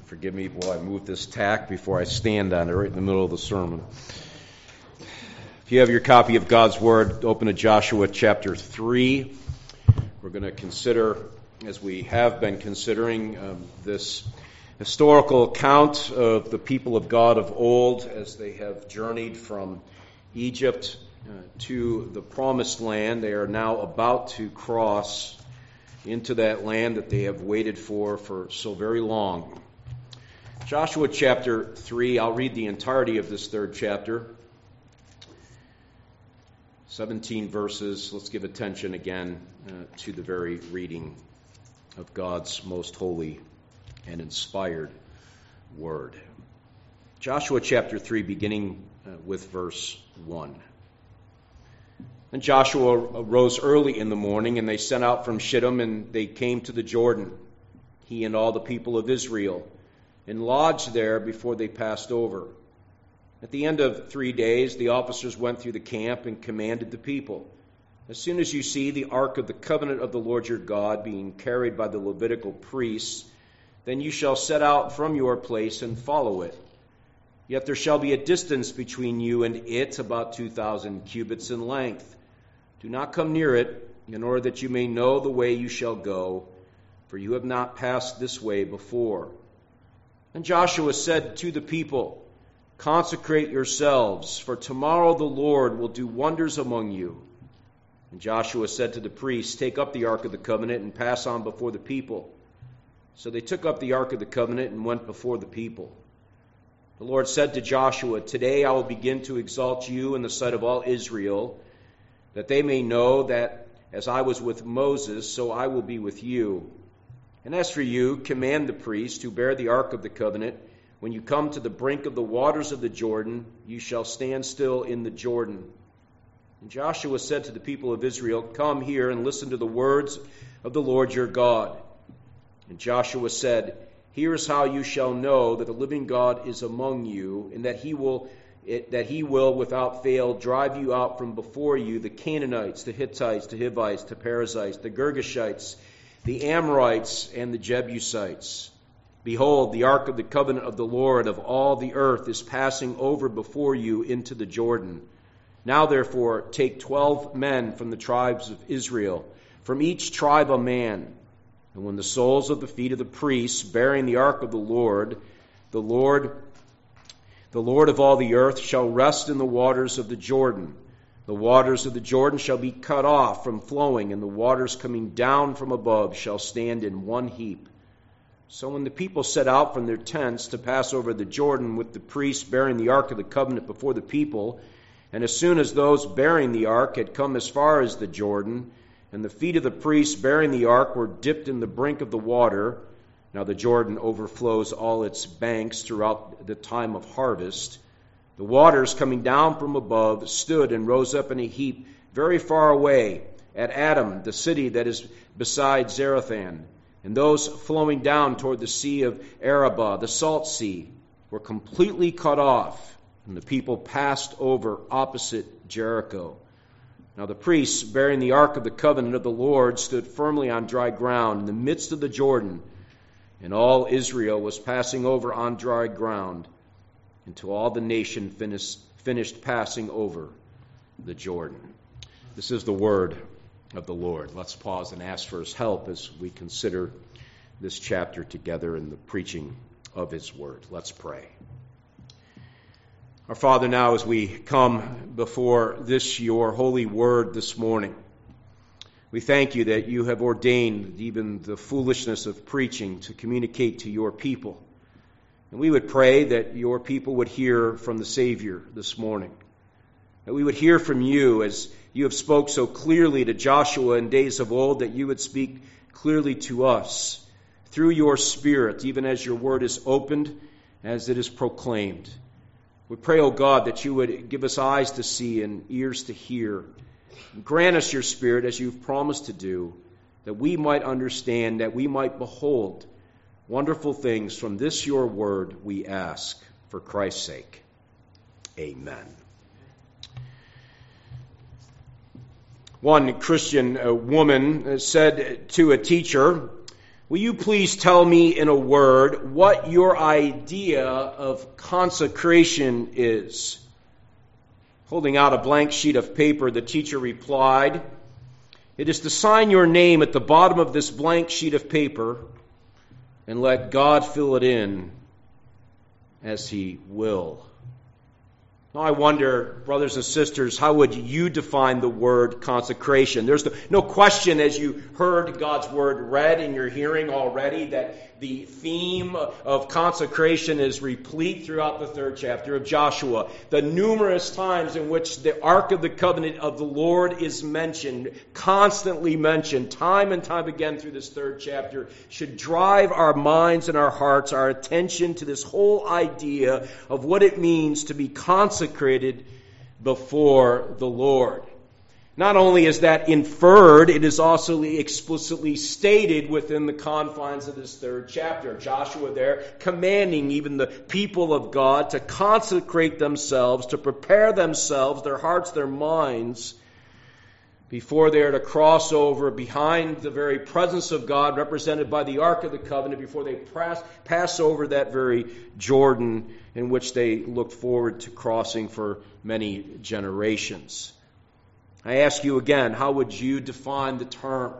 Forgive me while I move this tack before I stand on it right in the middle of the sermon. If you have your copy of God's Word, open to Joshua chapter 3. We're going to consider, as we have been considering, this historical account of the people of God of old as they have journeyed from Egypt to the Promised Land. They are now about to cross into that land that they have waited for so very long. Joshua chapter 3, I'll read the entirety of this third chapter. 17 verses. Let's give attention again to the very reading of God's most holy and inspired word. Joshua chapter 3, beginning with verse 1. And Joshua arose early in the morning, and they set out from Shittim, and they came to the Jordan, he and all the people of Israel, and lodged there before they passed over. At the end of 3 days, the officers went through the camp and commanded the people, as soon as you see the ark of the covenant of the Lord your God being carried by the Levitical priests, then you shall set out from your place and follow it. Yet there shall be a distance between you and it, about 2,000 cubits in length. Do not come near it, in order that you may know the way you shall go, for you have not passed this way before. And Joshua said to the people, consecrate yourselves, for tomorrow the Lord will do wonders among you. And Joshua said to the priests, take up the ark of the covenant and pass on before the people. So they took up the ark of the covenant and went before the people. The Lord said to Joshua, today I will begin to exalt you in the sight of all Israel, that they may know that as I was with Moses, so I will be with you. And as for you, command the priests who bear the ark of the covenant, when you come to the brink of the waters of the Jordan, you shall stand still in the Jordan. And Joshua said to the people of Israel, come here and listen to the words of the Lord your God. And Joshua said, here is how you shall know that the living God is among you, and that he will without fail drive you out from before you the Canaanites, the Hittites, the Hivites, the Perizzites, the Girgashites, the Amorites, and the Jebusites. Behold, the ark of the covenant of the Lord of all the earth is passing over before you into the Jordan. Now therefore take 12 men from the tribes of Israel, from each tribe a man. And when the soles of the feet of the priests bearing the ark of the Lord of all the earth shall rest in the waters of the Jordan. The waters of the Jordan shall be cut off from flowing, and the waters coming down from above shall stand in one heap. So when the people set out from their tents to pass over the Jordan with the priests bearing the ark of the covenant before the people, and as soon as those bearing the ark had come as far as the Jordan, and the feet of the priests bearing the ark were dipped in the brink of the water, now the Jordan overflows all its banks throughout the time of harvest, the waters coming down from above stood and rose up in a heap very far away at Adam, the city that is beside Zarethan. And those flowing down toward the sea of Arabah, the salt sea, were completely cut off, and the people passed over opposite Jericho. Now the priests bearing the ark of the covenant of the Lord stood firmly on dry ground in the midst of the Jordan, and all Israel was passing over on dry ground until all the nation finished passing over the Jordan. This is the word of the Lord. Let's pause and ask for his help as we consider this chapter together in the preaching of his word. Let's pray. Our Father, now as we come before this your holy word this morning, we thank you that you have ordained even the foolishness of preaching to communicate to your people. And we would pray that your people would hear from the Savior this morning, that we would hear from you as you have spoke so clearly to Joshua in days of old, that you would speak clearly to us through your Spirit, even as your word is opened, as it is proclaimed. We pray, O God, that you would give us eyes to see and ears to hear. Grant us your Spirit, as you've promised to do, that we might understand, that we might behold wonderful things from this your word, we ask, for Christ's sake. Amen. One Christian woman said to a teacher, will you please tell me in a word what your idea of consecration is? Holding out a blank sheet of paper, the teacher replied, it is to sign your name at the bottom of this blank sheet of paper and let God fill it in as He will. Now I wonder, brothers and sisters, how would you define the word consecration? There's no question, as you heard God's word read in your hearing already, that the theme of consecration is replete throughout the 3rd chapter of Joshua. The numerous times in which the Ark of the Covenant of the Lord is mentioned, constantly mentioned, time and time again through this 3rd chapter, should drive our minds and our hearts, our attention to this whole idea of what it means to be consecrated before the Lord. Not only is that inferred, it is also explicitly stated within the confines of this 3rd chapter. Joshua there commanding even the people of God to consecrate themselves, to prepare themselves, their hearts, their minds, before they are to cross over behind the very presence of God represented by the Ark of the Covenant, before they pass over that very Jordan in which they looked forward to crossing for many generations. I ask you again, how would you define the term?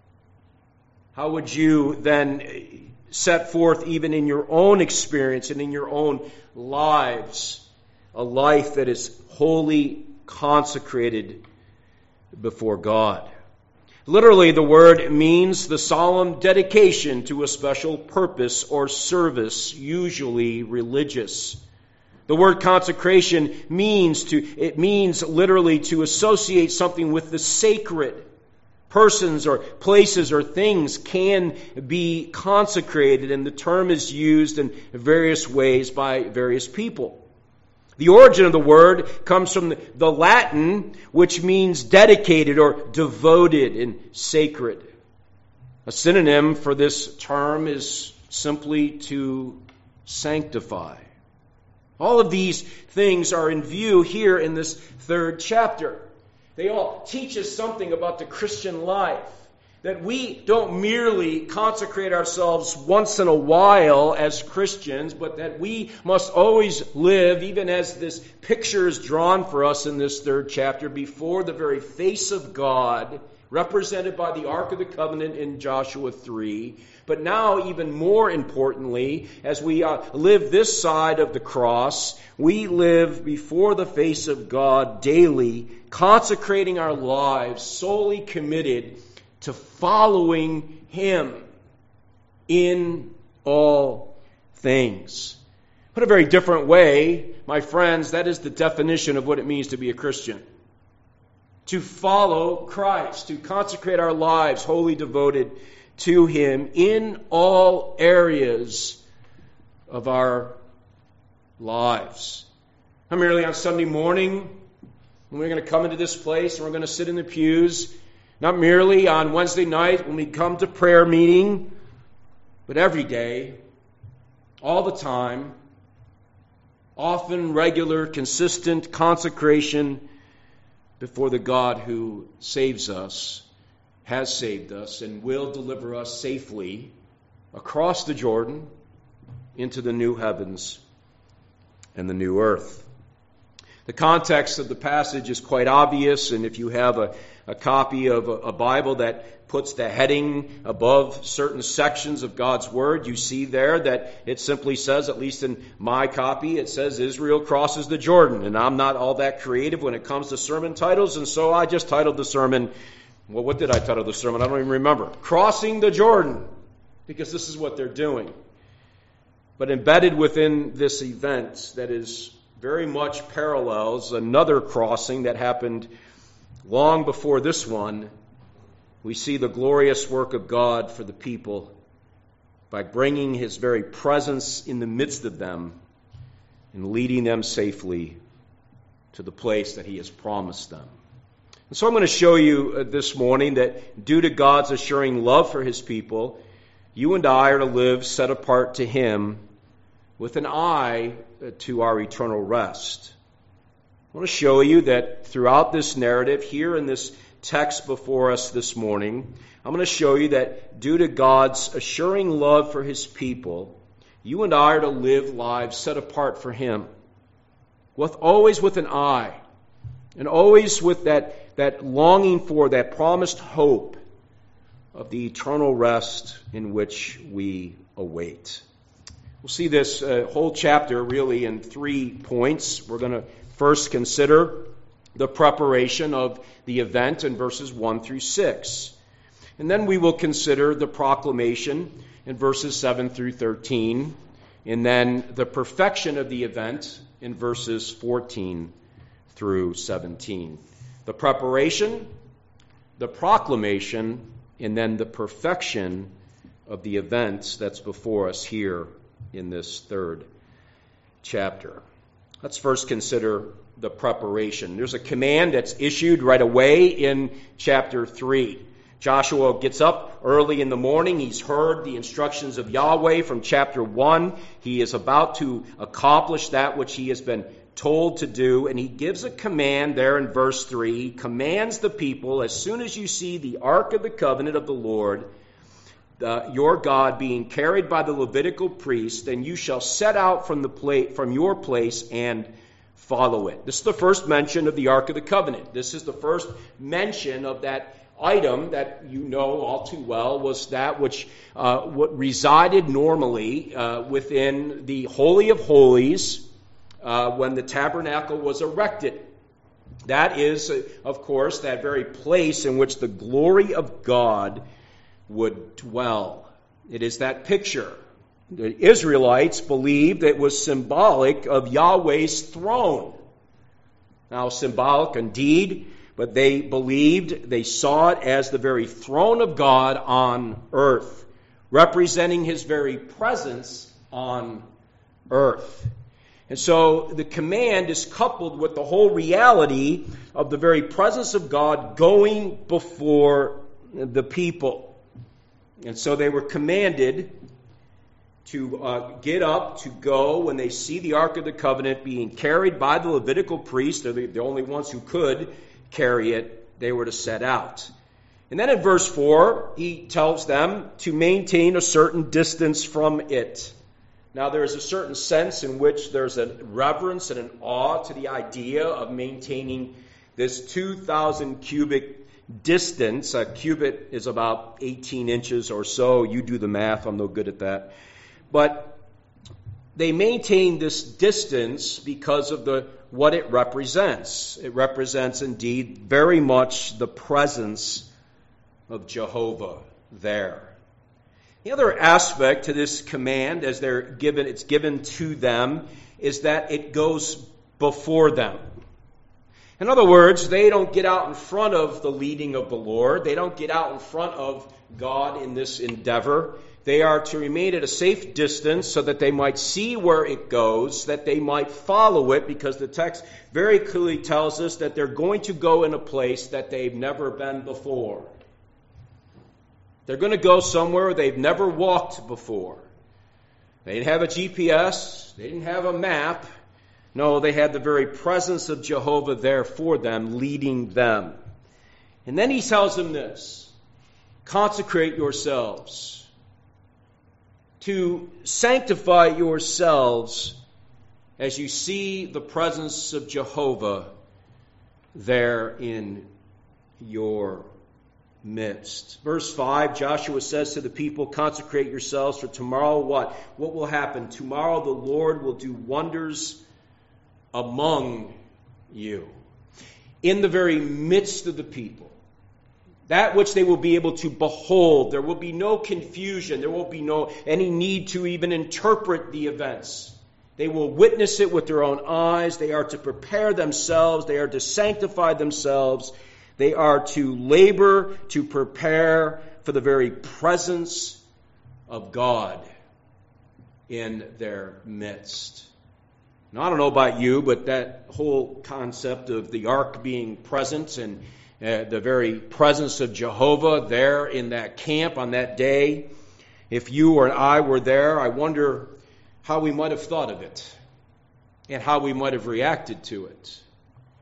How would you then set forth, even in your own experience and in your own lives, a life that is wholly consecrated before God? Literally, the word means the solemn dedication to a special purpose or service, usually religious. The word consecration means literally to associate something with the sacred. Persons or places or things can be consecrated, and the term is used in various ways by various people. The origin of the word comes from the Latin, which means dedicated or devoted and sacred. A synonym for this term is simply to sanctify. All of these things are in view here in this 3rd chapter. They all teach us something about the Christian life. That we don't merely consecrate ourselves once in a while as Christians, but that we must always live, even as this picture is drawn for us in this 3rd chapter, before the very face of God, represented by the Ark of the Covenant in Joshua 3. But now, even more importantly, as we live this side of the cross, we live before the face of God daily, consecrating our lives, solely committed to following Him in all things. Put a very different way, my friends, that is the definition of what it means to be a Christian. To follow Christ, to consecrate our lives wholly devoted to Him in all areas of our lives. Not merely on Sunday morning, when we're going to come into this place and we're going to sit in the pews. Not merely on Wednesday night when we come to prayer meeting, but every day, all the time, often regular, consistent consecration before the God who saves us, has saved us, and will deliver us safely across the Jordan into the new heavens and the new earth. The context of the passage is quite obvious, and if you have a copy of a Bible that puts the heading above certain sections of God's Word, you see there that it simply says, at least in my copy, it says Israel crosses the Jordan. And I'm not all that creative when it comes to sermon titles, and so I just titled the sermon, well, what did I title the sermon? I don't even remember. Crossing the Jordan, because this is what they're doing. But embedded within this event that is very much parallels another crossing that happened long before this one, we see the glorious work of God for the people by bringing His very presence in the midst of them and leading them safely to the place that He has promised them. And so I'm going to show you this morning that due to God's assuring love for His people, you and I are to live set apart to Him with an eye to our eternal rest. I want to show you that throughout this narrative, here in this text before us this morning, I'm going to show you that due to God's assuring love for his people, you and I are to live lives set apart for him, always with an eye, and always with that longing for that promised hope of the eternal rest in which we await. We'll see this whole chapter really in 3 points. We're going to first consider the preparation of the event in verses 1 through 6. And then we will consider the proclamation in verses 7 through 13. And then the perfection of the event in verses 14 through 17. The preparation, the proclamation, and then the perfection of the events that's before us here in this 3rd chapter. Let's first consider the preparation. There's a command that's issued right away in chapter 3. Joshua gets up early in the morning. He's heard the instructions of Yahweh from chapter 1. He is about to accomplish that which he has been told to do, and he gives a command there in verse 3. He commands the people, as soon as you see the Ark of the Covenant of the Lord, your God, being carried by the Levitical priest, then you shall set out from your place and follow it. This is the first mention of the Ark of the Covenant. This is the first mention of that item that you know all too well, was that which what resided normally within the Holy of Holies when the tabernacle was erected. That is, of course, that very place in which the glory of God would dwell. It is that picture. The Israelites believed it was symbolic of Yahweh's throne. Now, symbolic indeed, but they believed, they saw it as the very throne of God on earth, representing his very presence on earth. And so the command is coupled with the whole reality of the very presence of God going before the people. And so they were commanded to get up, to go, when they see the Ark of the Covenant being carried by the Levitical priests. They're the only ones who could carry it. They were to set out. And then in verse 4, he tells them to maintain a certain distance from it. Now, there is a certain sense in which there's a reverence and an awe to the idea of maintaining this 2,000 cubic distance. A cubit is about 18 inches or so. You do the math. I'm no good at that. But they maintain this distance because of what it represents. It represents indeed very much the presence of Jehovah there. The other aspect to this command, as it's given to them, is that it goes before them. In other words, they don't get out in front of the leading of the Lord. They don't get out in front of God in this endeavor. They are to remain at a safe distance so that they might see where it goes, that they might follow it, because the text very clearly tells us that they're going to go in a place that they've never been before. They're going to go somewhere they've never walked before. They didn't have a GPS. They didn't have a map. No, they had the very presence of Jehovah there for them, leading them. And then he tells them this: consecrate yourselves, to sanctify yourselves as you see the presence of Jehovah there in your midst. Verse 5, Joshua says to the people, consecrate yourselves, for tomorrow what? What will happen? Tomorrow the Lord will do wonders among you, in the very midst of the people. That which they will be able to behold. There will be no confusion. There will be any need to even interpret the events. They will witness it with their own eyes. They are to prepare themselves. They are to sanctify themselves. They are to labor, to prepare for the very presence of God in their midst. Now, I don't know about you, but that whole concept of the ark being present and the very presence of Jehovah there in that camp on that day, if you or I were there, I wonder how we might have thought of it and how we might have reacted to it.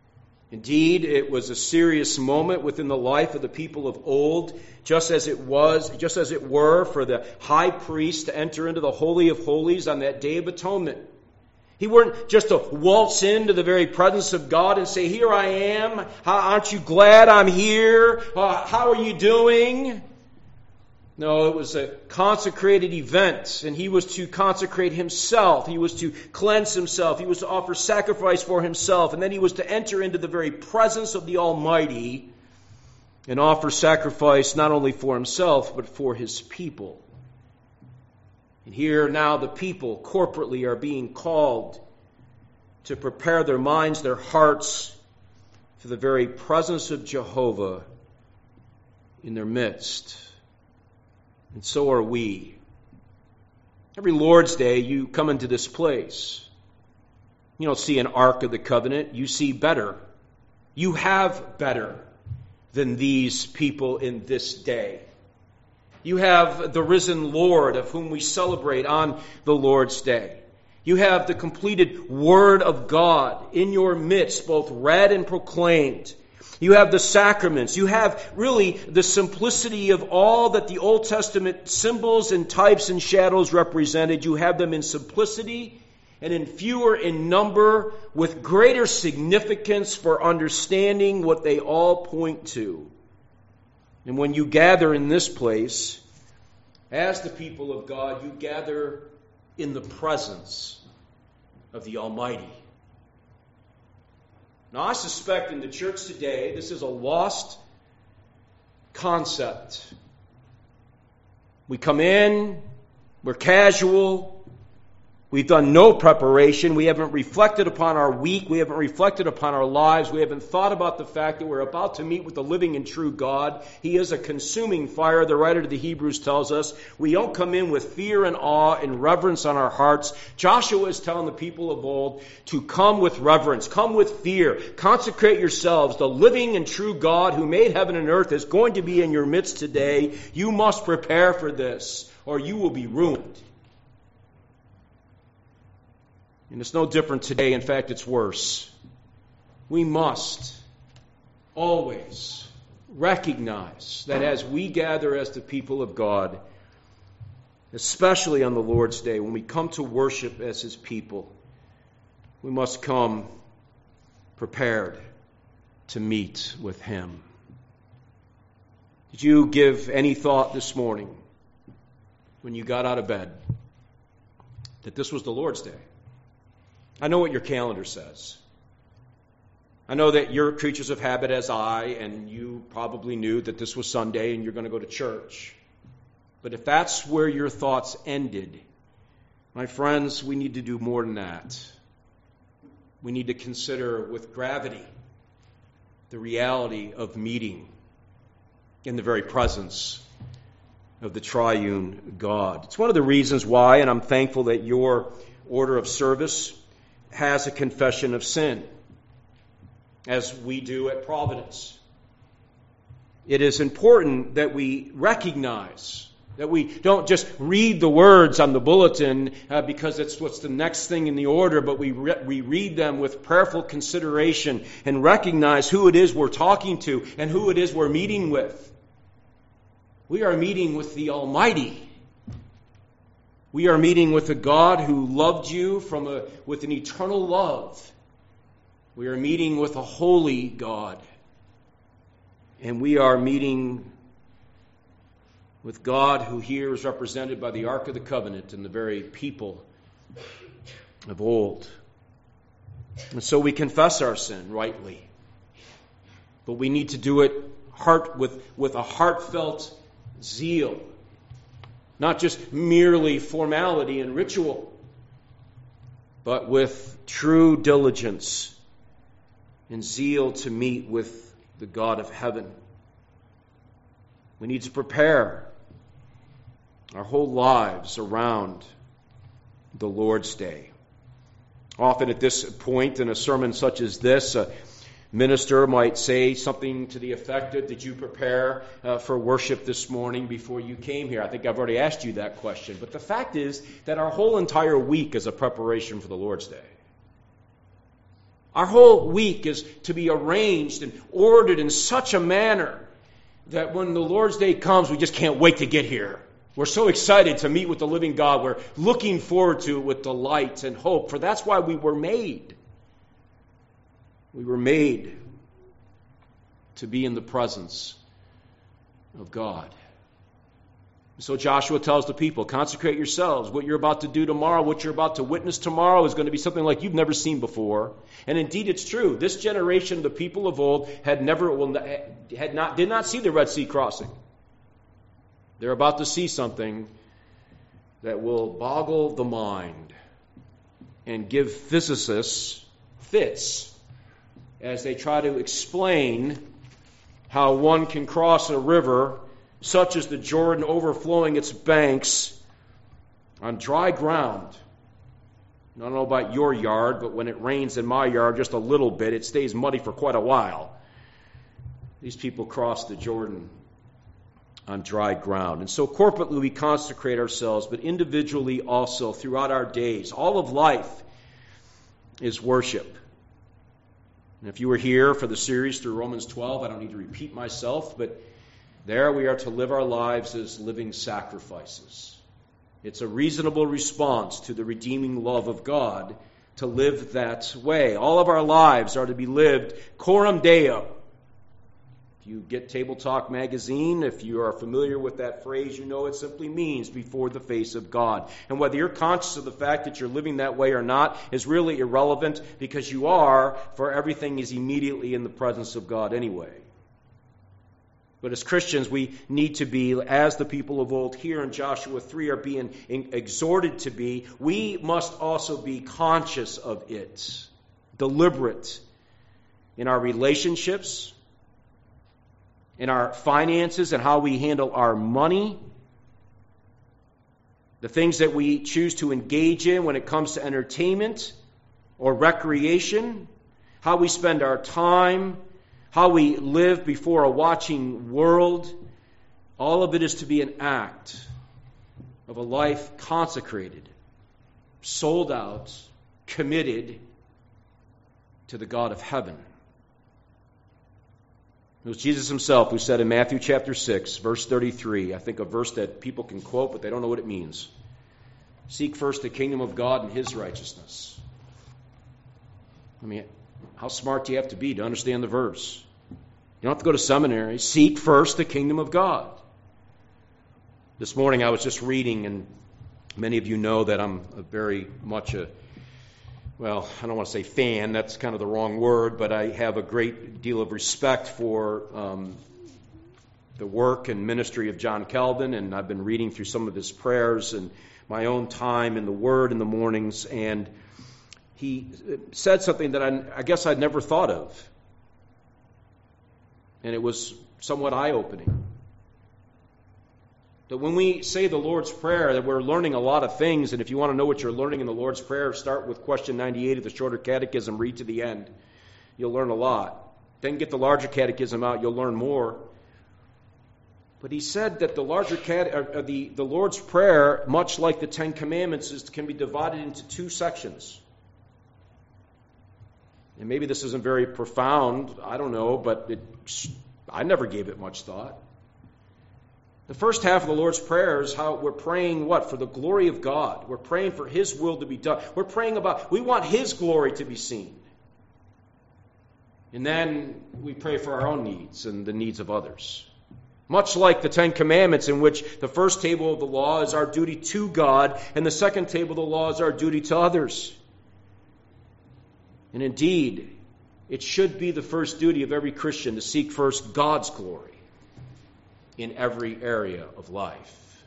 Indeed, it was a serious moment within the life of the people of old, just as it were for the high priest to enter into the Holy of Holies on that Day of Atonement. He weren't just to waltz into the very presence of God and say, "Here I am. Aren't you glad I'm here? How are you doing?" No, it was a consecrated event, and he was to consecrate himself. He was to cleanse himself. He was to offer sacrifice for himself, and then he was to enter into the very presence of the Almighty and offer sacrifice not only for himself, but for his people. And here now the people corporately are being called to prepare their minds, their hearts for the very presence of Jehovah in their midst. And so are we. Every Lord's Day, you come into this place. You don't see an Ark of the Covenant. You see better. You have better than these people in this day. You have the risen Lord of whom we celebrate on the Lord's Day. You have the completed Word of God in your midst, both read and proclaimed. You have the sacraments. You have really the simplicity of all that the Old Testament symbols and types and shadows represented. You have them in simplicity and in fewer in number, with greater significance for understanding what they all point to. And when you gather in this place, as the people of God, you gather in the presence of the Almighty. Now, I suspect in the church today, this is a lost concept. We come in, we're casual, we've done no preparation, we haven't reflected upon our week, we haven't reflected upon our lives, we haven't thought about the fact that we're about to meet with the living and true God. He is a consuming fire, the writer to the Hebrews tells us. We don't come in with fear and awe and reverence on our hearts. Joshua is telling the people of old to come with reverence, come with fear, consecrate yourselves. The living and true God who made heaven and earth is going to be in your midst today. You must prepare for this, or you will be ruined. And it's no different today. In fact, it's worse. We must always recognize that as we gather as the people of God, especially on the Lord's Day, when we come to worship as His people, we must come prepared to meet with Him. Did you give any thought this morning when you got out of bed that this was the Lord's Day? I know what your calendar says. I know that you're creatures of habit as I, and you probably knew that this was Sunday and you're going to go to church. But if that's where your thoughts ended, my friends, we need to do more than that. We need to consider with gravity the reality of meeting in the very presence of the triune God. It's one of the reasons why, and I'm thankful that your order of service has a confession of sin, as we do at Providence. It is important that we recognize that we don't just read the words on the bulletin because it's what's the next thing in the order, but we read them with prayerful consideration and recognize who it is we're talking to and who it is we're meeting with. We are meeting with the Almighty. We are meeting with a God who loved you with an eternal love. We are meeting with a holy God. And we are meeting with God who here is represented by the Ark of the Covenant and the very people of old. And so we confess our sin rightly. But we need to do it with a heartfelt zeal. Not just merely formality and ritual, but with true diligence and zeal to meet with the God of heaven. We need to prepare our whole lives around the Lord's Day. Often at this point in a sermon such as this, a minister might say something to the effect of, did you prepare for worship this morning before you came here? I think I've already asked you that question. But the fact is that our whole entire week is a preparation for the Lord's Day. Our whole week is to be arranged and ordered in such a manner that when the Lord's Day comes, we just can't wait to get here. We're so excited to meet with the living God. We're looking forward to it with delight and hope, for that's why we were made. We were made to be in the presence of God. So Joshua tells the people, consecrate yourselves. What you're about to do tomorrow, what you're about to witness tomorrow is going to be something like you've never seen before. And indeed it's true. This generation, the people of old, did not see the Red Sea crossing. They're about to see something that will boggle the mind and give physicists fits as they try to explain how one can cross a river such as the Jordan overflowing its banks on dry ground. I don't know about your yard, but when it rains in my yard just a little bit, it stays muddy for quite a while. These people cross the Jordan on dry ground. And so corporately we consecrate ourselves, but individually also throughout our days. All of life is worship. And if you were here for the series through Romans 12, I don't need to repeat myself, but there we are to live our lives as living sacrifices. It's a reasonable response to the redeeming love of God to live that way. All of our lives are to be lived coram Deo. If you get Table Talk magazine, if you are familiar with that phrase, you know it simply means before the face of God. And whether you're conscious of the fact that you're living that way or not is really irrelevant, because you are, for everything is immediately in the presence of God anyway. But as Christians, we need to be, as the people of old here in Joshua 3 are being exhorted to be, we must also be conscious of it, deliberate in our relationships, in our finances, and how we handle our money, the things that we choose to engage in when it comes to entertainment or recreation, how we spend our time, how we live before a watching world. All of it is to be an act of a life consecrated, sold out, committed to the God of heaven. It was Jesus himself who said in Matthew chapter 6, verse 33, I think a verse that people can quote, but they don't know what it means. Seek first the kingdom of God and his righteousness. I mean, how smart do you have to be to understand the verse? You don't have to go to seminary. Seek first the kingdom of God. This morning I was just reading, and many of you know that I'm very much I don't want to say fan, that's kind of the wrong word, but I have a great deal of respect for the work and ministry of John Calvin, and I've been reading through some of his prayers and my own time in the Word in the mornings, and he said something that I guess I'd never thought of. And it was somewhat eye-opening. That when we say the Lord's Prayer, that we're learning a lot of things, and if you want to know what you're learning in the Lord's Prayer, start with question 98 of the Shorter Catechism, read to the end. You'll learn a lot. Then get the larger catechism out, you'll learn more. But he said that the Lord's Prayer, much like the Ten Commandments, can be divided into two sections. And maybe this isn't very profound, I don't know, but I never gave it much thought. The first half of the Lord's Prayer is how we're praying what? For the glory of God. We're praying for his will to be done. We want his glory to be seen. And then we pray for our own needs and the needs of others. Much like the Ten Commandments, in which the first table of the law is our duty to God, and the second table of the law is our duty to others. And indeed, it should be the first duty of every Christian to seek first God's glory in every area of life.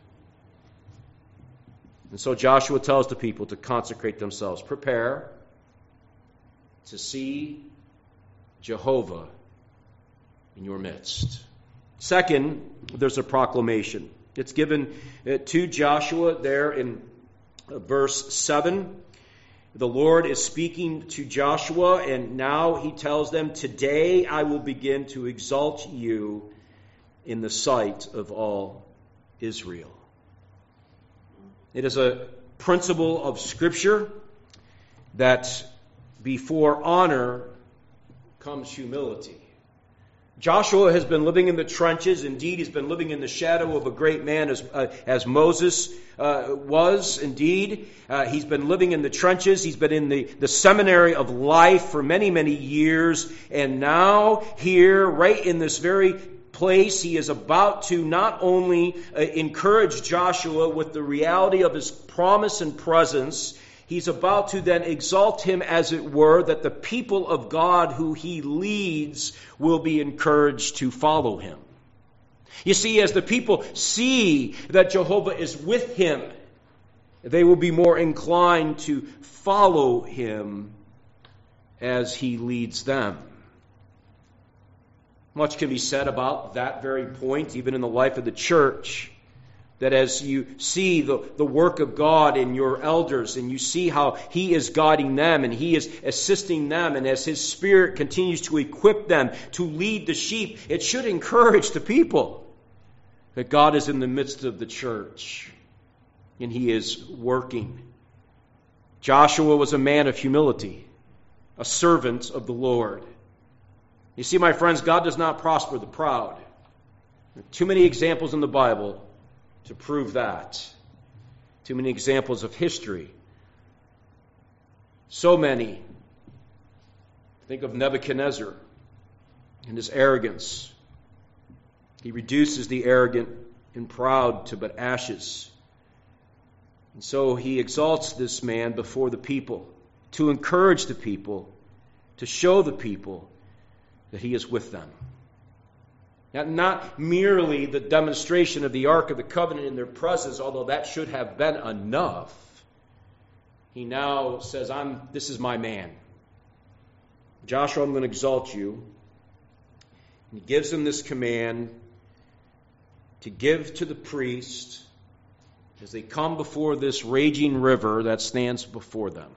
And so Joshua tells the people to consecrate themselves. Prepare to see Jehovah in your midst. Second, there's a proclamation. It's given to Joshua there in verse 7. The Lord is speaking to Joshua, and now he tells them, today I will begin to exalt you in the sight of all Israel. It is a principle of Scripture that before honor comes humility. Joshua has been living in the trenches. Indeed, he's been living in the shadow of a great man as Moses was. Indeed, he's been living in the trenches. He's been in the seminary of life for many, many years. And now here, right in this very place, he is about to not only encourage Joshua with the reality of his promise and presence, he's about to then exalt him, as it were, that the people of God who he leads will be encouraged to follow him. You see, as the people see that Jehovah is with him, they will be more inclined to follow him as he leads them. Much can be said about that very point, even in the life of the church. That as you see the work of God in your elders, and you see how He is guiding them and He is assisting them, and as His Spirit continues to equip them to lead the sheep, it should encourage the people that God is in the midst of the church and He is working. Joshua was a man of humility, a servant of the Lord. You see, my friends, God does not prosper the proud. There are too many examples in the Bible to prove that. Too many examples of history. So many. Think of Nebuchadnezzar and his arrogance. He reduces the arrogant and proud to but ashes. And so he exalts this man before the people to encourage the people, to show the people that he is with them. Now, not merely the demonstration of the Ark of the Covenant in their presence, although that should have been enough. He now says, this is my man. Joshua, I'm going to exalt you. And he gives him this command to give to the priest as they come before this raging river that stands before them.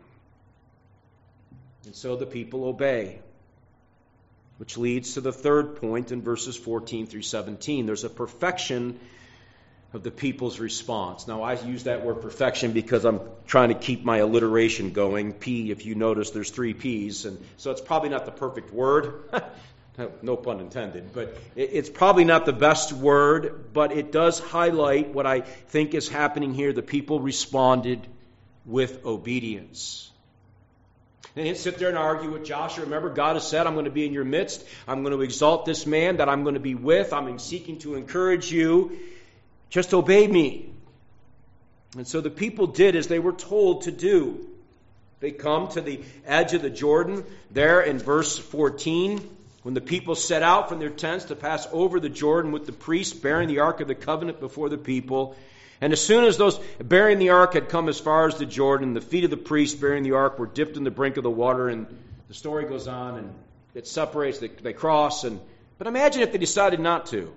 And so the people obey. Which leads to the third point in verses 14 through 17. There's a perfection of the people's response. Now, I use that word perfection because I'm trying to keep my alliteration going. P, if you notice, there's 3 P's. And so it's probably not the perfect word. No pun intended. But it's probably not the best word, but it does highlight what I think is happening here. The people responded with obedience. They didn't sit there and argue with Joshua. Remember, God has said, I'm going to be in your midst. I'm going to exalt this man that I'm going to be with. I'm seeking to encourage you. Just obey me. And so the people did as they were told to do. They come to the edge of the Jordan there in verse 14. When the people set out from their tents to pass over the Jordan with the priests bearing the Ark of the Covenant before the people. And as soon as those bearing the ark had come as far as the Jordan, the feet of the priests bearing the ark were dipped in the brink of the water, and the story goes on, and it separates, they cross. But imagine if they decided not to.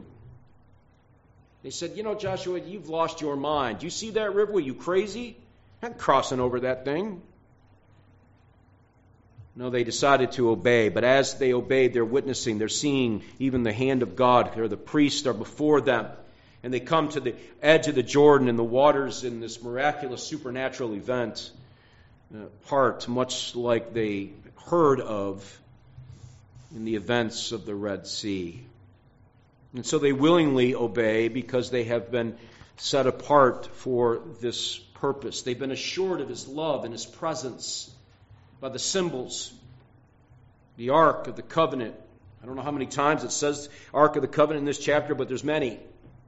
They said, Joshua, you've lost your mind. Do you see that river? Are you crazy? You're not crossing over that thing. No, they decided to obey. But as they obeyed, they're witnessing, they're seeing even the hand of God, or the priests are before them. And they come to the edge of the Jordan, and the waters in this miraculous supernatural event part much like they heard of in the events of the Red Sea. And so they willingly obey because they have been set apart for this purpose. They've been assured of His love and His presence by the symbols, the Ark of the Covenant. I don't know how many times it says Ark of the Covenant in this chapter, but there's many.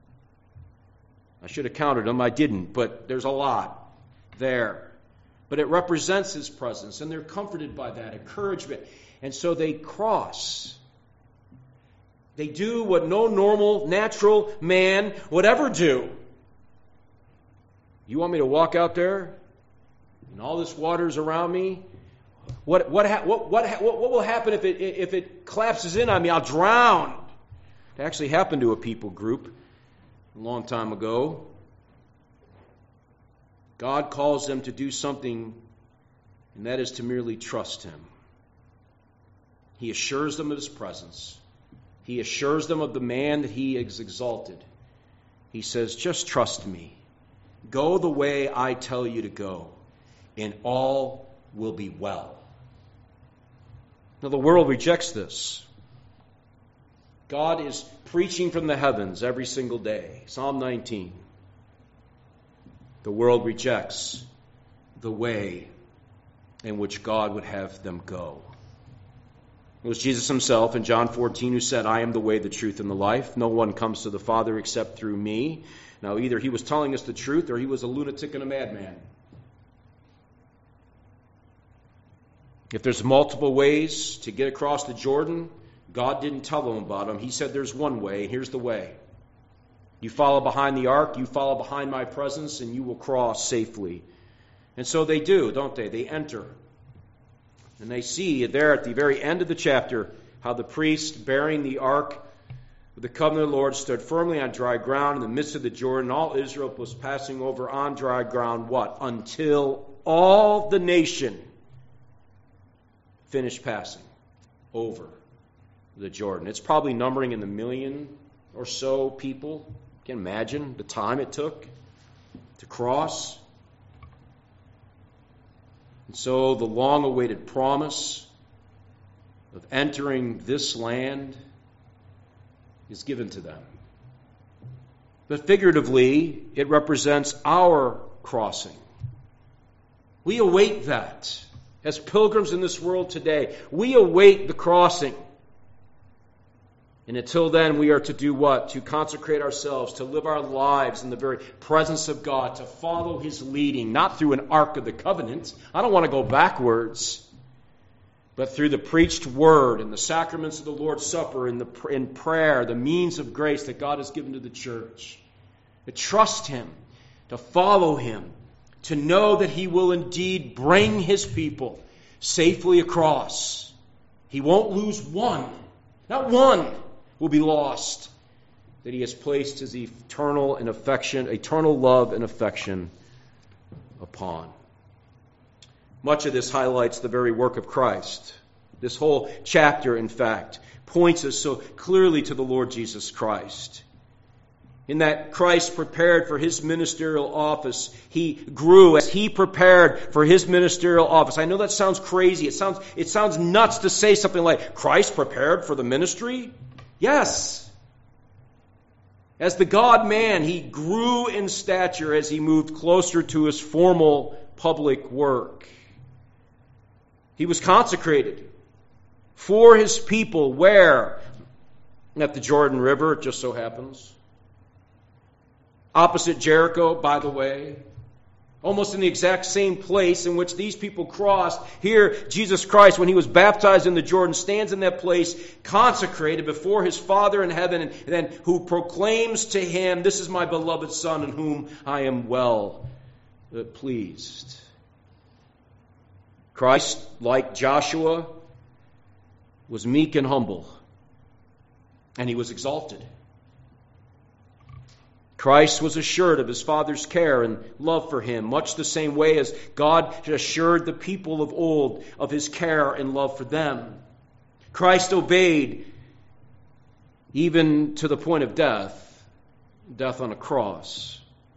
I should have counted them. I didn't, but there's a lot there. But it represents His presence, and they're comforted by that encouragement. And so they cross. They do what no normal, natural man would ever do. You want me to walk out there, and all this water's around me? What will happen if it collapses in on me? I'll drown. It actually happened to a people group a long time ago. God calls them to do something, and that is to merely trust Him. He assures them of His presence. He assures them of the man that He has exalted. He says, just trust me. Go the way I tell you to go, and all will be well. Now, the world rejects this. God is preaching from the heavens every single day. Psalm 19. The world rejects the way in which God would have them go. It was Jesus himself in John 14 who said, I am the way, the truth, and the life. No one comes to the Father except through me. Now, either he was telling us the truth or he was a lunatic and a madman. If there's multiple ways to get across the Jordan, God didn't tell them about them. He said there's one way, and here's the way. You follow behind the ark, you follow behind my presence, and you will cross safely. And so they do, don't they? They enter. And they see there at the very end of the chapter how the priest bearing the ark with the covenant of the Lord stood firmly on dry ground in the midst of the Jordan. All Israel was passing over on dry ground, what? Until all the nation finished passing over the Jordan. It's probably numbering in the million or so people. You can imagine the time it took to cross. And so the long-awaited promise of entering this land is given to them. But figuratively, it represents our crossing. We await that. As pilgrims in this world today, we await the crossing. And until then, we are to do what? To consecrate ourselves, to live our lives in the very presence of God, to follow His leading, not through an Ark of the Covenant. I don't want to go backwards, but through the preached word and the sacraments of the Lord's Supper and in prayer, the means of grace that God has given to the church. To trust Him, to follow Him, to know that He will indeed bring His people safely across. He won't lose one. Not one will be lost. That He has placed His eternal love and affection upon. Much of this highlights the very work of Christ. This whole chapter, in fact, points us so clearly to the Lord Jesus Christ. In that Christ prepared for His ministerial office, He grew as He prepared for His ministerial office. I know that sounds crazy. It sounds nuts to say something like, Christ prepared for the ministry? Yes. As the God-man, He grew in stature as He moved closer to His formal public work. He was consecrated for His people. Where? At the Jordan River, it just so happens. Opposite Jericho, by the way. Almost in the exact same place in which these people crossed. Here, Jesus Christ, when He was baptized in the Jordan, stands in that place, consecrated before His Father in heaven, and then who proclaims to Him, this is my beloved Son in whom I am well pleased. Christ, like Joshua, was meek and humble, and He was exalted. Christ was assured of His Father's care and love for Him, much the same way as God assured the people of old of His care and love for them. Christ obeyed even to the point of death on a cross.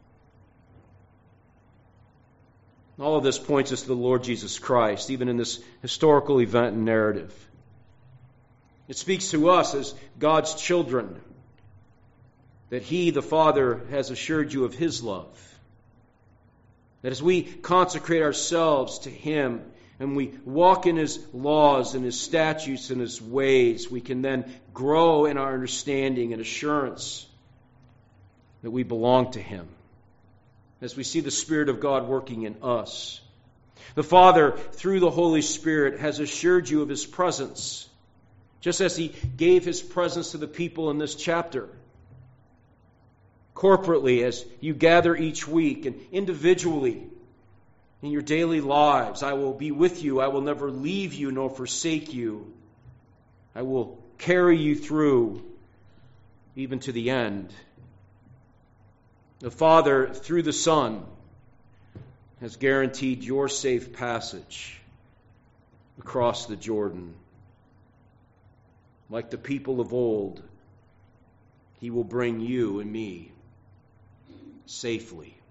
All of this points us to the Lord Jesus Christ, even in this historical event and narrative. It speaks to us as God's children, that He, the Father, has assured you of His love. That as we consecrate ourselves to Him and we walk in His laws and His statutes and His ways, we can then grow in our understanding and assurance that we belong to Him. As we see the Spirit of God working in us. The Father, through the Holy Spirit, has assured you of His presence, just as He gave His presence to the people in this chapter. Corporately, as you gather each week, and individually in your daily lives, I will be with you. I will never leave you nor forsake you. I will carry you through even to the end. The Father, through the Son, has guaranteed your safe passage across the Jordan. Like the people of old, He will bring you and me safely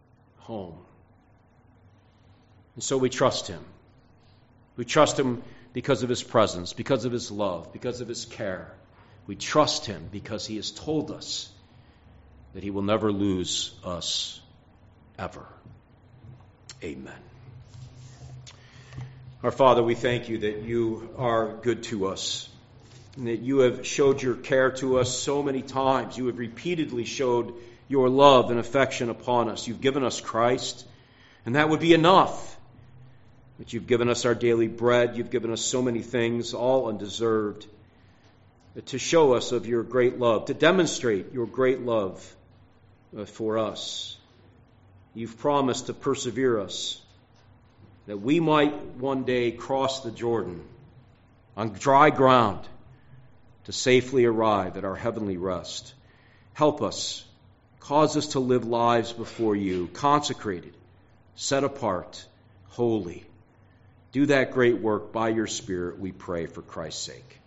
home. And so we trust Him. We trust Him because of his presence, because of his love, because of his care. We trust him because he has told us that he will never lose us ever. Amen. Our Father, we thank you that you are good to us, and that you have showed your care to us so many times. You have repeatedly showed your love and affection upon us. You've given us Christ, and that would be enough. But you've given us our daily bread. You've given us so many things, all undeserved, to show us of your great love, to demonstrate your great love for us. You've promised to persevere us, that we might one day cross the Jordan on dry ground to safely arrive at our heavenly rest. Help us. Cause us to live lives before you, consecrated, set apart, holy. Do that great work by your Spirit, we pray, for Christ's sake.